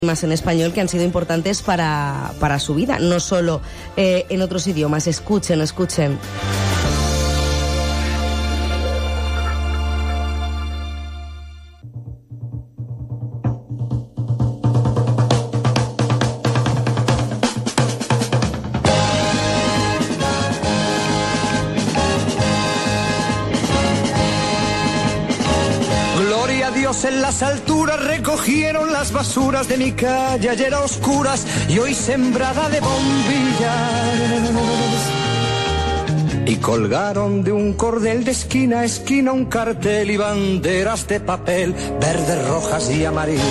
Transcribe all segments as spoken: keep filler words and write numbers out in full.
más en español que han sido importantes para, para su vida, no solo eh, en otros idiomas. Escuchen, escuchen. En las alturas recogieron las basuras de mi calle ayer a oscuras y hoy sembrada de bombillas, y colgaron de un cordel de esquina a esquina un cartel y banderas de papel verdes, rojas y amarillas,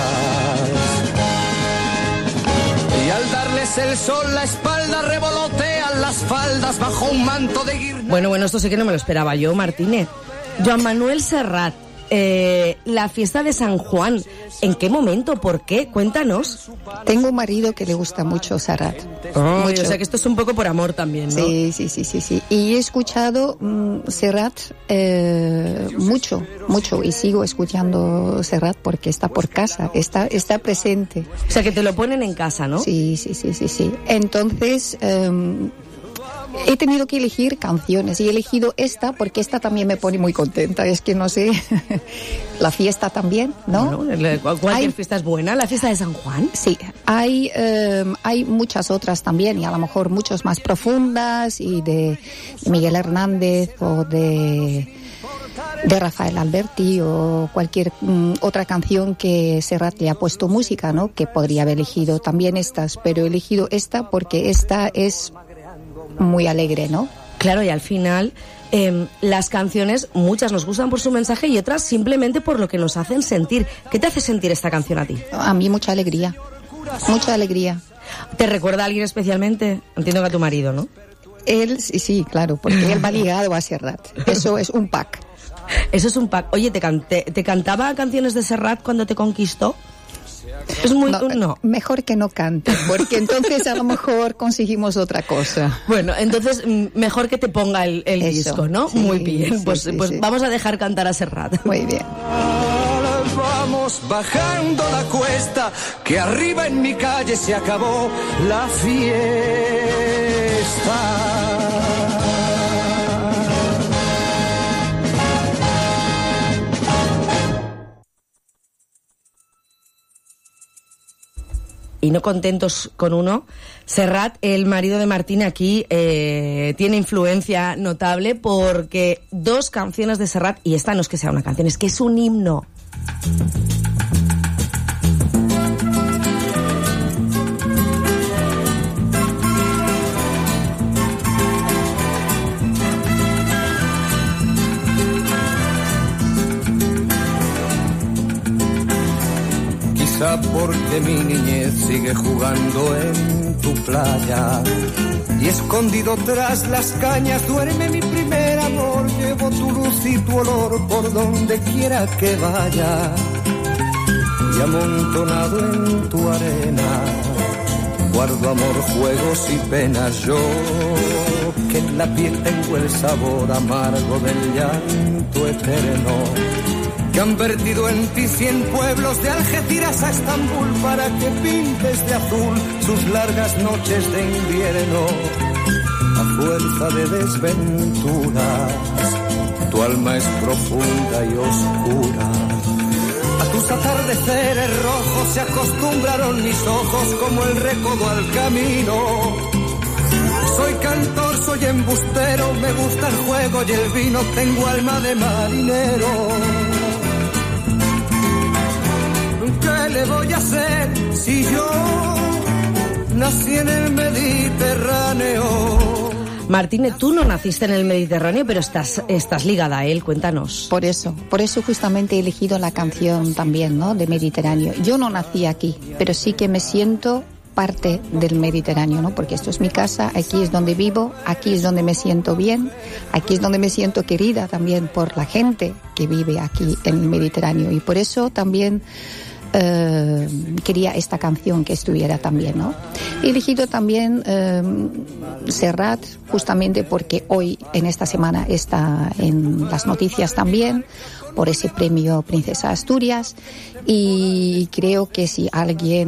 y al darles el sol la espalda revolotean las faldas bajo un manto de guirnaldas. Bueno, bueno, esto sí que no me lo esperaba yo, Martínez. Joan Manuel Serrat. Eh, la fiesta de San Juan, ¿en qué momento? ¿Por qué? Cuéntanos. Tengo un marido que le gusta mucho Serrat. Oh, mucho. O sea que esto es un poco por amor también, ¿no? Sí, sí, sí, sí, sí. Y he escuchado um, Serrat eh, mucho, mucho, y sigo escuchando Serrat porque está por casa, está, está presente. O sea que te lo ponen en casa, ¿no? Sí, sí, sí, sí, sí. Entonces Um, he tenido que elegir canciones y he elegido esta porque esta también me pone muy contenta. Es que no sé, la fiesta también, ¿no? Bueno, cualquier hay, fiesta es buena. ¿La fiesta de San Juan? Sí, hay, um, hay muchas otras también, y a lo mejor muchas más profundas, y de Miguel Hernández o de... de Rafael Alberti o cualquier um, otra canción que Serrat le ha puesto música, ¿no? Que podría haber elegido también estas, pero he elegido esta porque esta es muy alegre, ¿no? Claro, y al final eh, las canciones, muchas nos gustan por su mensaje y otras simplemente por lo que nos hacen sentir. ¿Qué te hace sentir esta canción a ti? A mí mucha alegría, mucha alegría. ¿Te recuerda a alguien especialmente? Entiendo que a tu marido, ¿no? Él, sí, sí, claro, porque él va ligado a Serrat. Eso es un pack. Eso es un pack. Oye, ¿te, canté, ¿te cantaba canciones de Serrat cuando te conquistó? Es muy no, no. Mejor que no cante, porque entonces a lo mejor conseguimos otra cosa. Bueno, entonces mejor que te ponga el, el disco, ¿no? Sí, muy bien, sí, pues, sí, pues sí. Vamos a dejar cantar a Serrat. Muy bien. Vamos bajando la cuesta, que arriba en mi calle se acabó la fiesta. Y no contentos con uno, Serrat, el marido de Martín, aquí eh, tiene influencia notable porque dos canciones de Serrat, y esta no es que sea una canción, es que es un himno. Quizá porque mi niñez sigue jugando en tu playa, y escondido tras las cañas duerme mi primer amor. Llevo tu luz y tu olor por donde quiera que vaya, y amontonado en tu arena guardo amor, juegos y penas. Yo que en la piel tengo el sabor amargo del llanto eterno, que han vertido en ti cien pueblos de Algeciras a Estambul para que pintes de azul sus largas noches de invierno. A fuerza de desventuras, tu alma es profunda y oscura. A tus atardeceres rojos se acostumbraron mis ojos como el recodo al camino. Soy cantor, soy embustero, me gusta el juego y el vino, tengo alma de marinero. ¿Qué le voy a hacer si yo nací en el Mediterráneo? Martínez, tú no naciste en el Mediterráneo, pero estás, estás ligada a él, cuéntanos. Por eso, por eso justamente he elegido la canción también, ¿no? De Mediterráneo. Yo no nací aquí, pero sí que me siento parte del Mediterráneo, ¿no? Porque esto es mi casa, aquí es donde vivo, aquí es donde me siento bien, aquí es donde me siento querida también por la gente que vive aquí en el Mediterráneo. Y por eso también eh, quería esta canción que estuviera también, ¿no? He elegido también eh, Serrat justamente porque hoy, en esta semana, está en las noticias también por ese premio Princesa Asturias, y creo que si alguien